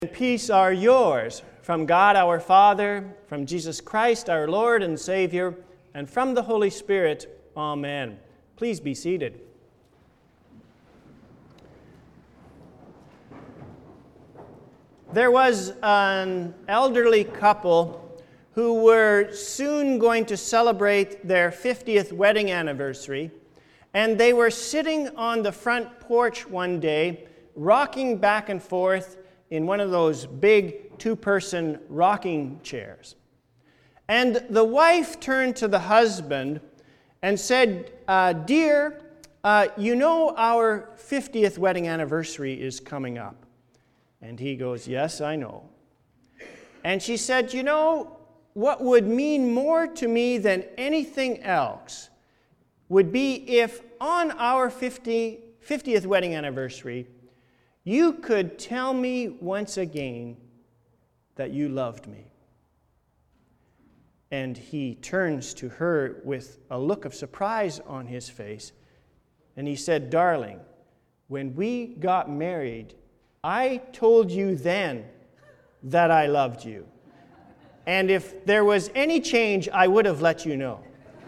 Peace are yours from God our Father, from Jesus Christ our Lord and Savior, and from the Holy Spirit. Amen. Please be seated. There was an elderly couple who were soon going to celebrate their 50th wedding anniversary, and they were sitting on the front porch one day, rocking back and forth in one of those big two-person rocking chairs. And the wife turned to the husband and said, Dear, you know our 50th wedding anniversary is coming up. And he goes, Yes, I know. And she said, You know, what would mean more to me than anything else would be if on our 50th wedding anniversary, you could tell me once again that you loved me. And he turns to her with a look of surprise on his face, and he said, Darling, when we got married, I told you then that I loved you. And if there was any change, I would have let you know.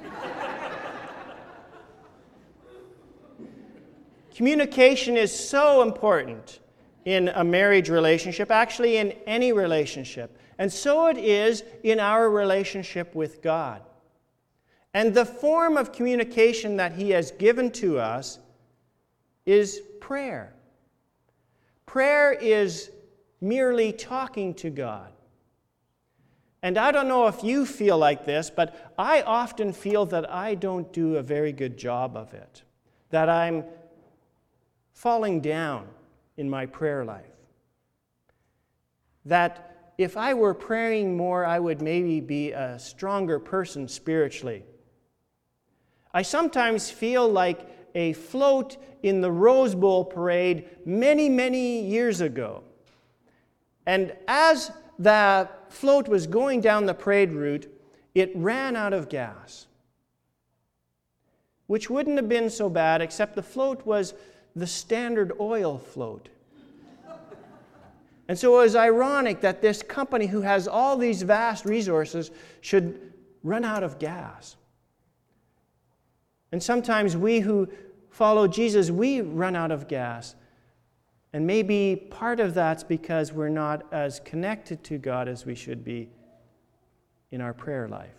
Communication is so important in a marriage relationship, actually in any relationship. And so it is in our relationship with God. And the form of communication that He has given to us is prayer. Prayer is merely talking to God. And I don't know if you feel like this, but I often feel that I don't do a very good job of it, that I'm falling down in my prayer life. That if I were praying more, I would maybe be a stronger person spiritually. I sometimes feel like a float in the Rose Bowl parade many, many years ago. And as the float was going down the parade route, it ran out of gas, which wouldn't have been so bad, except the float was the Standard Oil float. And so it was ironic that this company who has all these vast resources should run out of gas. And sometimes we who follow Jesus, we run out of gas. And maybe part of that's because we're not as connected to God as we should be in our prayer life.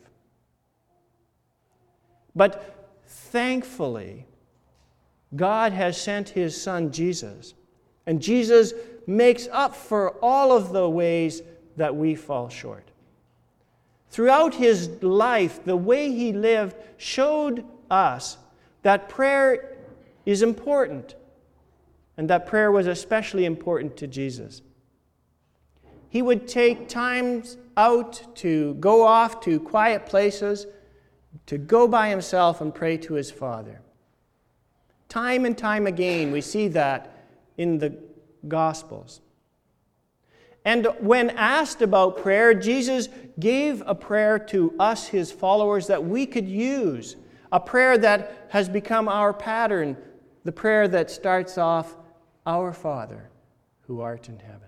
But thankfully, God has sent His Son, Jesus. And Jesus makes up for all of the ways that we fall short. Throughout His life, the way He lived showed us that prayer is important, and that prayer was especially important to Jesus. He would take times out to go off to quiet places, to go by Himself and pray to His Father. Time and time again, we see that in the Gospels. And when asked about prayer, Jesus gave a prayer to us, His followers, that we could use. A prayer that has become our pattern, the prayer that starts off, Our Father, who art in heaven.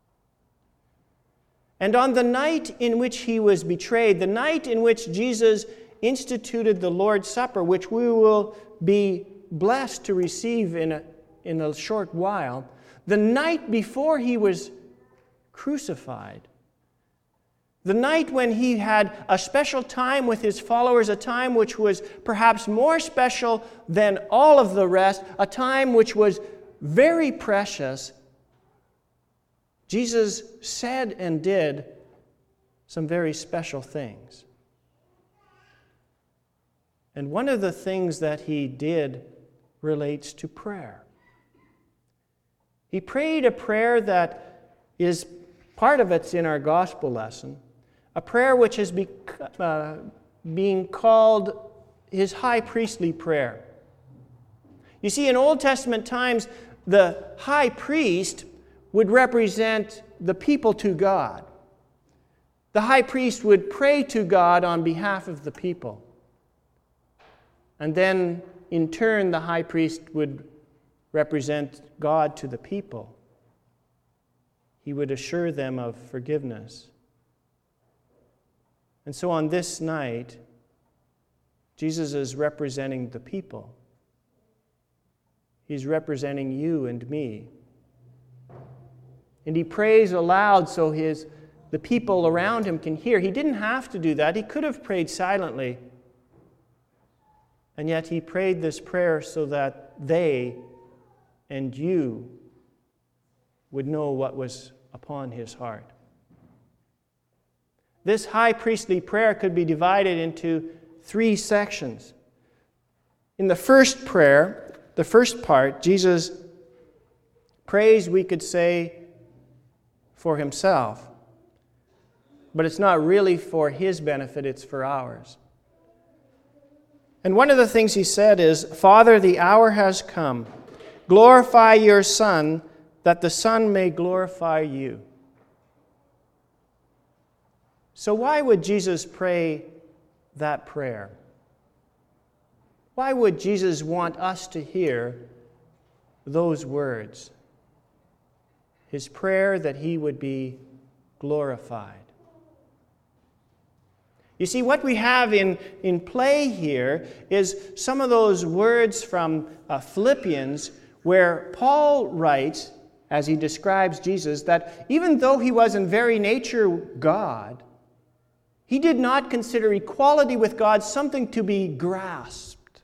And on the night in which He was betrayed, the night in which Jesus instituted the Lord's Supper, which we will be blessed to receive in a short while, the night before He was crucified, the night when He had a special time with His followers, a time which was perhaps more special than all of the rest, a time which was very precious, Jesus said and did some very special things. And one of the things that He did relates to prayer. He prayed a prayer that is, part of it's in our gospel lesson, a prayer which is being called His high priestly prayer. You see, in Old Testament times, the high priest would represent the people to God. The high priest would pray to God on behalf of the people. And then, in turn, the high priest would represent God to the people. He would assure them of forgiveness. And so on this night, Jesus is representing the people. He's representing you and me. And he prays aloud so the people around him can hear. He didn't have to do that. He could have prayed silently. And yet he prayed this prayer so that they and you would know what was upon his heart. This high priestly prayer could be divided into 3 sections. In the first prayer, the first part, Jesus prays, we could say, for himself. But it's not really for his benefit, it's for ours. And one of the things he said is, Father, the hour has come. Glorify your Son, that the Son may glorify you. So why would Jesus pray that prayer? Why would Jesus want us to hear those words? His prayer that he would be glorified. You see, what we have in play here is some of those words from Philippians where Paul writes, as he describes Jesus, that even though he was in very nature God, he did not consider equality with God something to be grasped.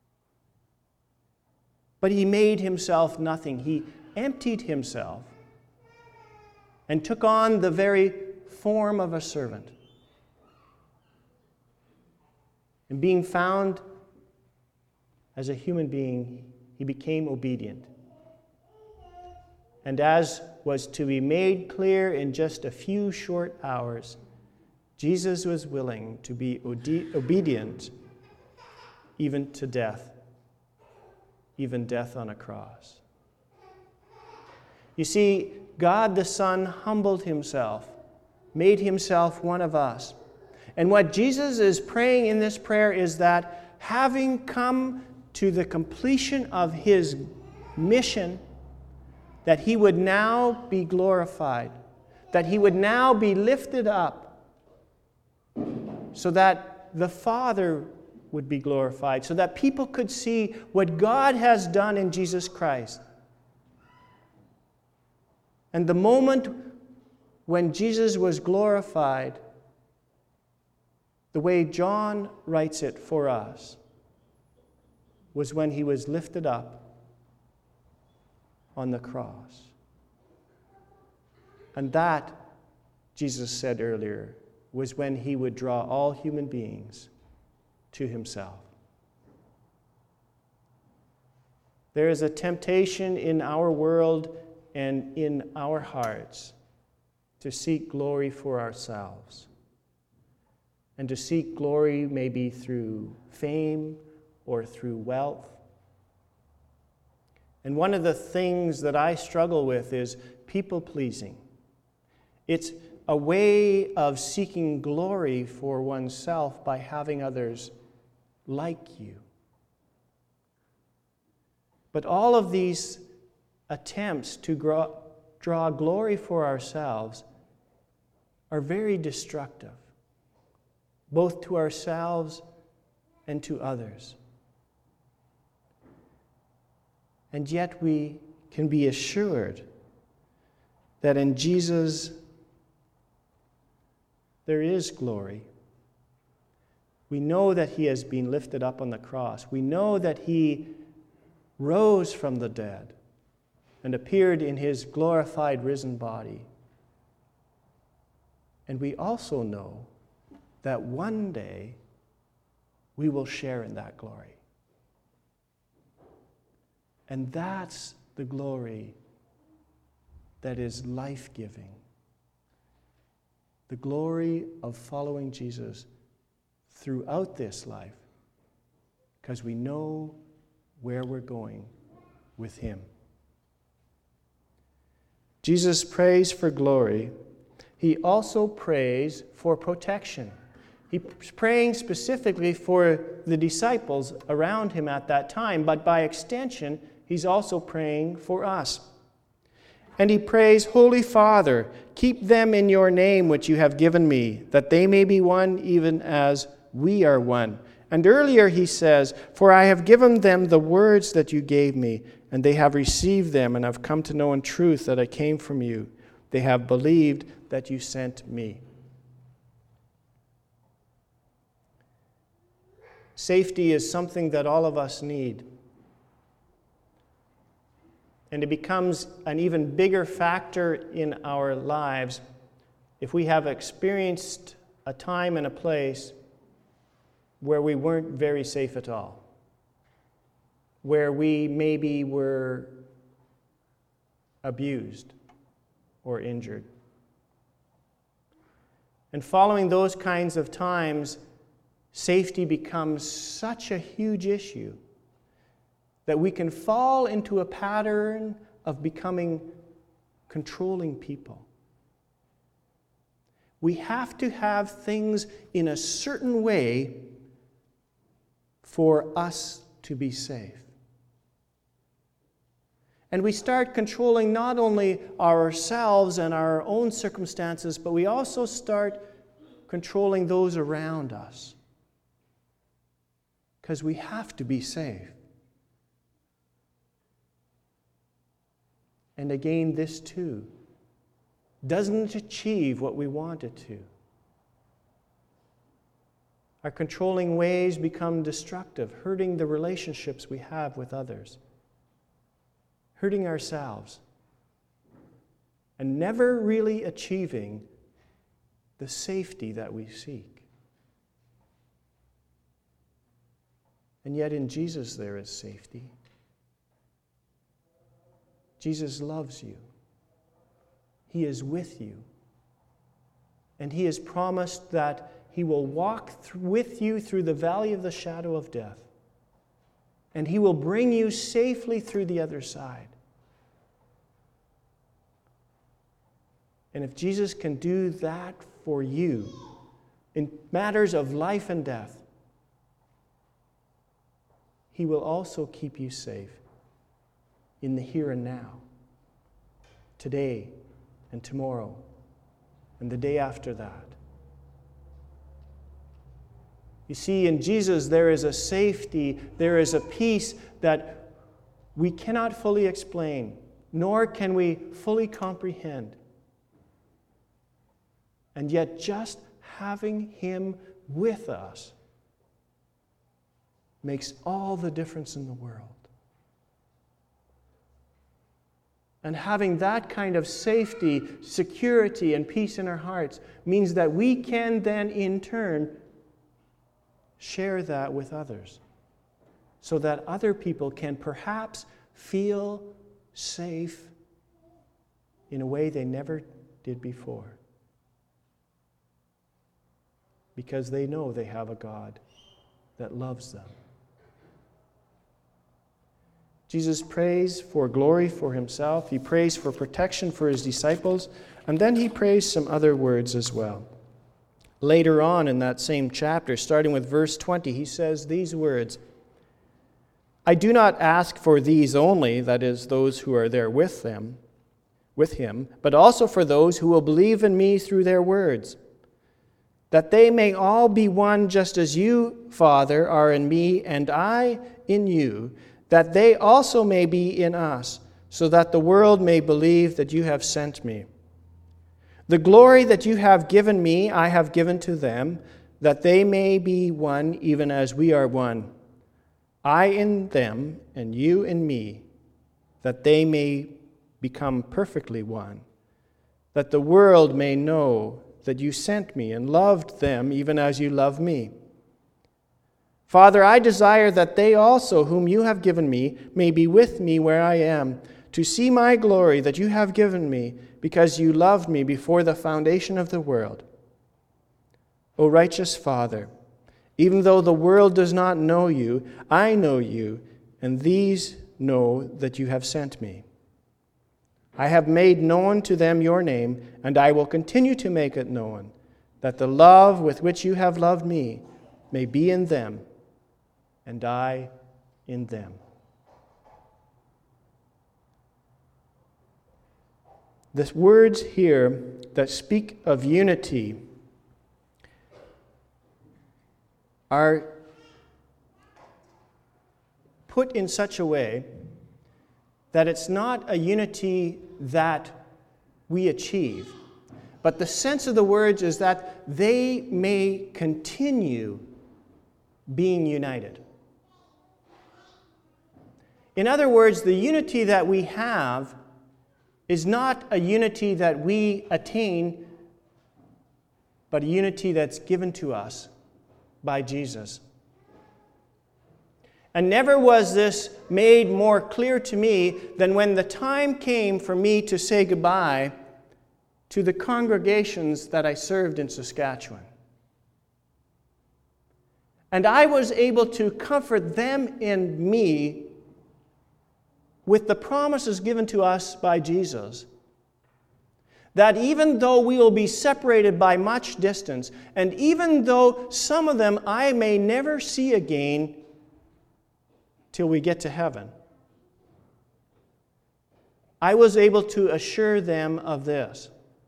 But he made himself nothing. He emptied himself and took on the very form of a servant. And being found as a human being, he became obedient. And as was to be made clear in just a few short hours, Jesus was willing to be obedient even to death, even death on a cross. You see, God the Son humbled himself, made himself one of us. And what Jesus is praying in this prayer is that having come to the completion of his mission, that he would now be glorified, that he would now be lifted up, so that the Father would be glorified, so that people could see what God has done in Jesus Christ. And the moment when Jesus was glorified, the way John writes it for us, was when he was lifted up on the cross. And that, Jesus said earlier, was when he would draw all human beings to himself. There is a temptation in our world and in our hearts to seek glory for ourselves. And to seek glory maybe through fame or through wealth. And one of the things that I struggle with is people-pleasing. It's a way of seeking glory for oneself by having others like you. But all of these attempts to draw glory for ourselves are very destructive, both to ourselves and to others. And yet we can be assured that in Jesus there is glory. We know that he has been lifted up on the cross. We know that he rose from the dead and appeared in his glorified risen body. And we also know that one day we will share in that glory. And that's the glory that is life-giving. The glory of following Jesus throughout this life, because we know where we're going with him. Jesus prays for glory. He also prays for protection. He's praying specifically for the disciples around him at that time, but by extension, he's also praying for us. And he prays, Holy Father, keep them in your name which you have given me, that they may be one even as we are one. And earlier he says, For I have given them the words that you gave me, and they have received them and have come to know in truth that I came from you. They have believed that you sent me. Safety is something that all of us need. And it becomes an even bigger factor in our lives if we have experienced a time and a place where we weren't very safe at all, where we maybe were abused or injured. And following those kinds of times, safety becomes such a huge issue that we can fall into a pattern of becoming controlling people. We have to have things in a certain way for us to be safe. And we start controlling not only ourselves and our own circumstances, but we also start controlling those around us. Because we have to be safe. And again, this too doesn't achieve what we want it to. Our controlling ways become destructive, hurting the relationships we have with others, hurting ourselves, and never really achieving the safety that we seek. And yet in Jesus there is safety. Jesus loves you. He is with you. And He has promised that He will walk with you through the valley of the shadow of death. And He will bring you safely through the other side. And if Jesus can do that for you in matters of life and death, He will also keep you safe in the here and now, today and tomorrow and the day after that. You see, in Jesus there is a safety, there is a peace that we cannot fully explain, nor can we fully comprehend. And yet just having Him with us makes all the difference in the world. And having that kind of safety, security, and peace in our hearts means that we can then, in turn, share that with others so that other people can perhaps feel safe in a way they never did before. Because they know they have a God that loves them. Jesus prays for glory for Himself. He prays for protection for His disciples. And then He prays some other words as well. Later on in that same chapter, starting with verse 20, He says these words, I do not ask for these only, that is, those who are there with Him, but also for those who will believe in Me through their words, that they may all be one just as You, Father, are in Me and I in You, that they also may be in us, so that the world may believe that You have sent Me. The glory that You have given Me, I have given to them, that they may be one even as We are one. I in them, and You in Me, that they may become perfectly one, that the world may know that You sent Me and loved them even as You love Me. Father, I desire that they also, whom You have given Me, may be with Me where I am, to see My glory that You have given Me, because You loved Me before the foundation of the world. O righteous Father, even though the world does not know You, I know You, and these know that You have sent Me. I have made known to them Your name, and I will continue to make it known, that the love with which You have loved Me may be in them, and I in them. The words here that speak of unity are put in such a way that it's not a unity that we achieve, but the sense of the words is that they may continue being united. In other words, the unity that we have is not a unity that we attain, but a unity that's given to us by Jesus. And never was this made more clear to me than when the time came for me to say goodbye to the congregations that I served in Saskatchewan. And I was able to comfort them and me with the promises given to us by Jesus, that even though we will be separated by much distance, and even though some of them I may never see again till we get to heaven, I was able to assure them of this,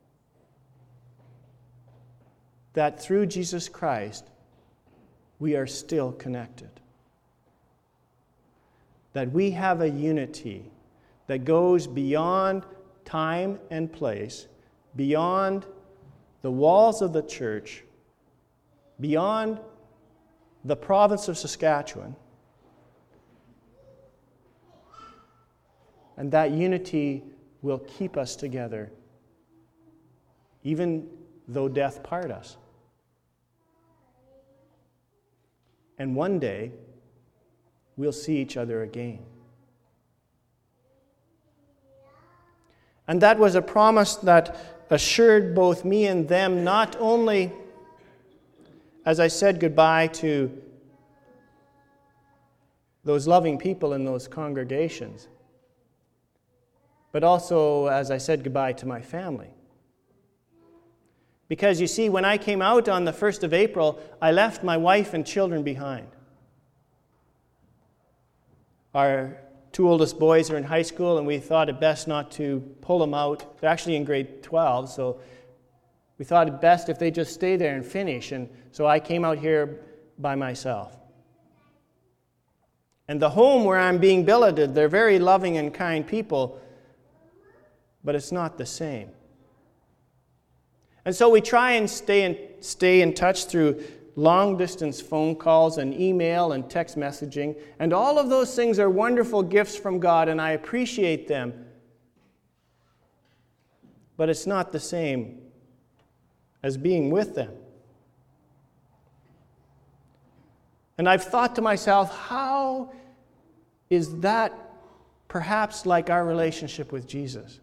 that through Jesus Christ, we are still connected. That we have a unity that goes beyond time and place, beyond the walls of the church, beyond the province of Saskatchewan. And that unity will keep us together, even though death part us. And one day, we'll see each other again. And that was a promise that assured both me and them, not only as I said goodbye to those loving people in those congregations, but also as I said goodbye to my family. Because you see, when I came out on the 1st of April, I left my wife and children behind. Our two oldest boys are in high school, and we thought it best not to pull them out. They're actually in grade 12, so we thought it best if they just stay there and finish. And so I came out here by myself. And the home where I'm being billeted, they're very loving and kind people, but it's not the same. And so we try and stay in touch through long-distance phone calls and email and text messaging. And all of those things are wonderful gifts from God, and I appreciate them. But it's not the same as being with them. And I've thought to myself, how is that perhaps like our relationship with Jesus?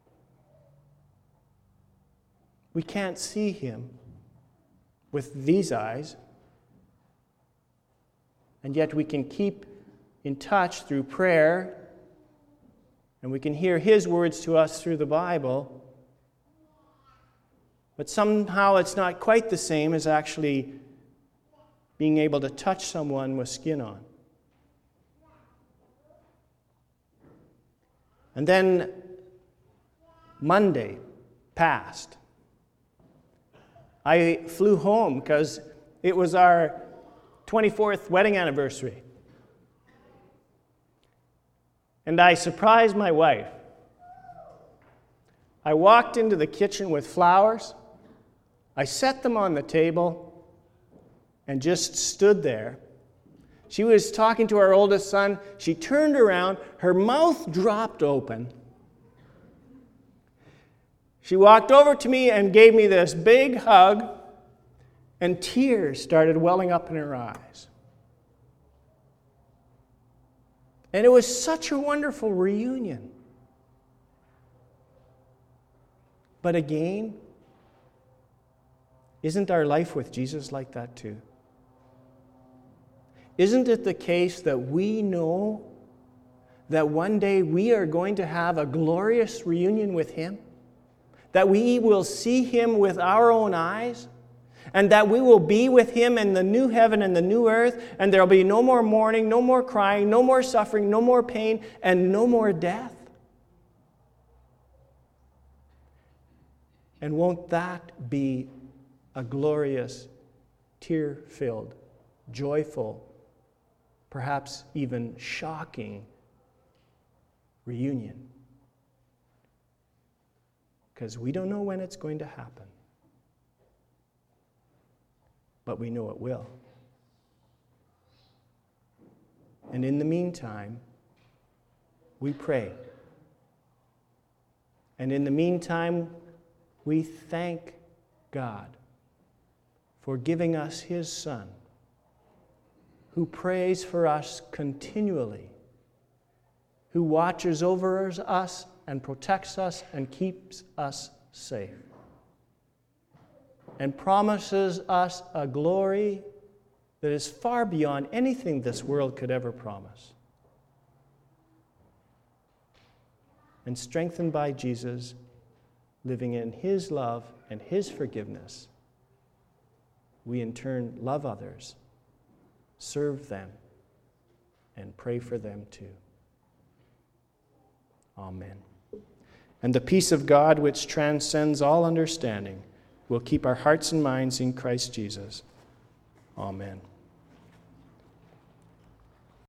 We can't see him with these eyes, and yet we can keep in touch through prayer, and we can hear his words to us through the Bible, but somehow it's not quite the same as actually being able to touch someone with skin on. And then Monday passed. I flew home because it was our 24th wedding anniversary. And I surprised my wife. I walked into the kitchen with flowers. I set them on the table and just stood there. She was talking to our oldest son. She turned around. Her mouth dropped open. She walked over to me and gave me this big hug, and tears started welling up in her eyes. And it was such a wonderful reunion. But again, isn't our life with Jesus like that too? Isn't it the case that we know that one day we are going to have a glorious reunion with him? That we will see him with our own eyes, and that we will be with him in the new heaven and the new earth, and there will be no more mourning, no more crying, no more suffering, no more pain, and no more death. And won't that be a glorious, tear-filled, joyful, perhaps even shocking reunion? Because we don't know when it's going to happen, but we know it will. And in the meantime, we pray. And in the meantime, we thank God for giving us His Son, who prays for us continually, who watches over us and protects us and keeps us safe, and promises us a glory that is far beyond anything this world could ever promise. And strengthened by Jesus, living in His love and His forgiveness, we in turn love others, serve them, and pray for them too. Amen. And the peace of God, which transcends all understanding, will keep our hearts and minds in Christ Jesus. Amen.